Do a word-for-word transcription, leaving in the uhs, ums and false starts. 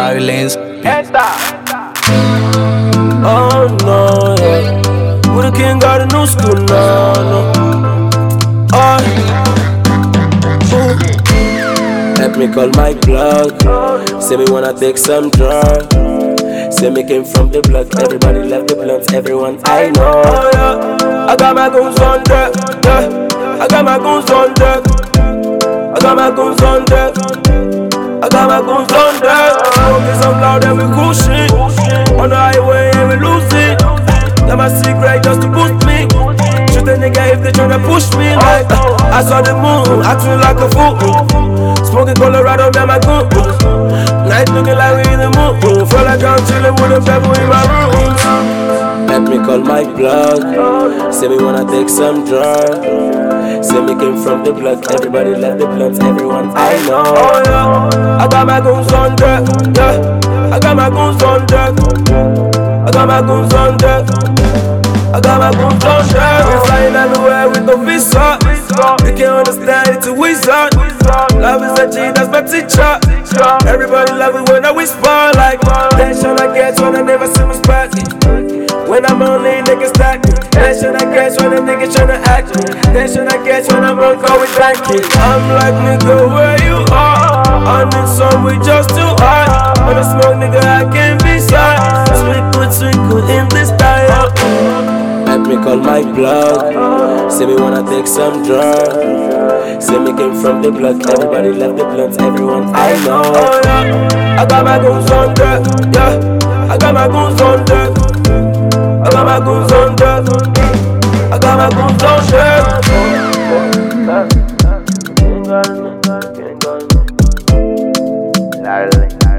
silence. Oh no, yeah. We the king got a new school now, no. Oh, help me call my plug. Say me wanna take some drugs. Say me came from the block. Everybody left the blunts. Everyone I know. Oh, yeah. I got my goons on deck. Yeah. I got my goons on deck. I got my goons on deck. I got my goons on deck. Smoking some loud and we cool shit. On the highway and we lose it. Got my secret just to boost me. Shoot a nigga if they tryna push me. Like I saw the moon, acting like a fool. Smoking Colorado, man, my goons. Night looking like we in the mood. Feel like I'm chilling with a pebble in my room. Let me call my plug. Say me wanna take some drugs. Say me came from the block. Everybody left the blunts. Everyone I know. Oh yeah, I got my goons on deck. Yeah, I got my goons on deck. I got my goons on deck. I got my goons on deck. We flying everywhere with no visa. You can't understand, it's a wizard. Love is a G, that's my teacher. Everybody love it when I whisper. Like tension I get when I never see my spot. When I'm only niggas stack me. Tension I get when a nigga tryna act me. Tension I get when I'm on go with Frankie. I'm like, nigga, where you are? I need some we just too hot. When I smoke, nigga, I can't be shy. Twinkle, twinkle in this style. Let me call my plug. Say me wanna take some drugs. Say me came from the block. Everybody left the blunts. Everyone I know. Oh yeah, I got my goons on deck. Yeah, I got my goons on deck. I got my goons on deck. I got my goons on deck.